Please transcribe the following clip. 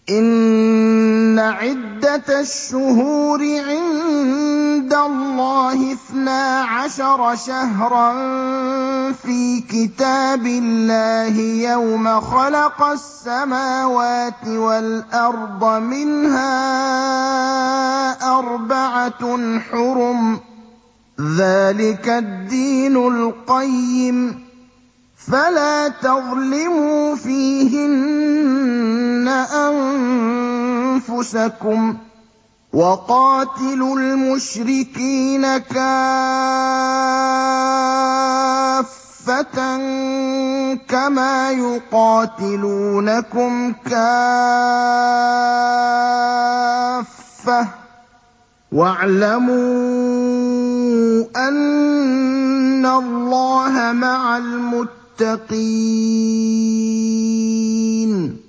إِنَّ عِدَّةَ الشُّهُورِ عِندَ اللَّهِ 12 شَهْرًا فِي كِتَابِ اللَّهِ يَوْمَ خَلَقَ السَّمَاوَاتِ وَالْأَرْضَ مِنْهَا 4 حُرُمٌ ۚ ذَٰلِكَ الدِّينُ الْقَيِّمُ ۚ فَلَا تَظْلِمُوا فِيهِنَّ أَنفُسَكُمْ ۚ وَقَاتِلُوا الْمُشْرِكِينَ كَافَّةً كَمَا يُقَاتِلُونَكُمْ كَافَّةً ۚ وَاعْلَمُوا أَنَّ اللَّهَ مَعَ الْمُتَّقِينَ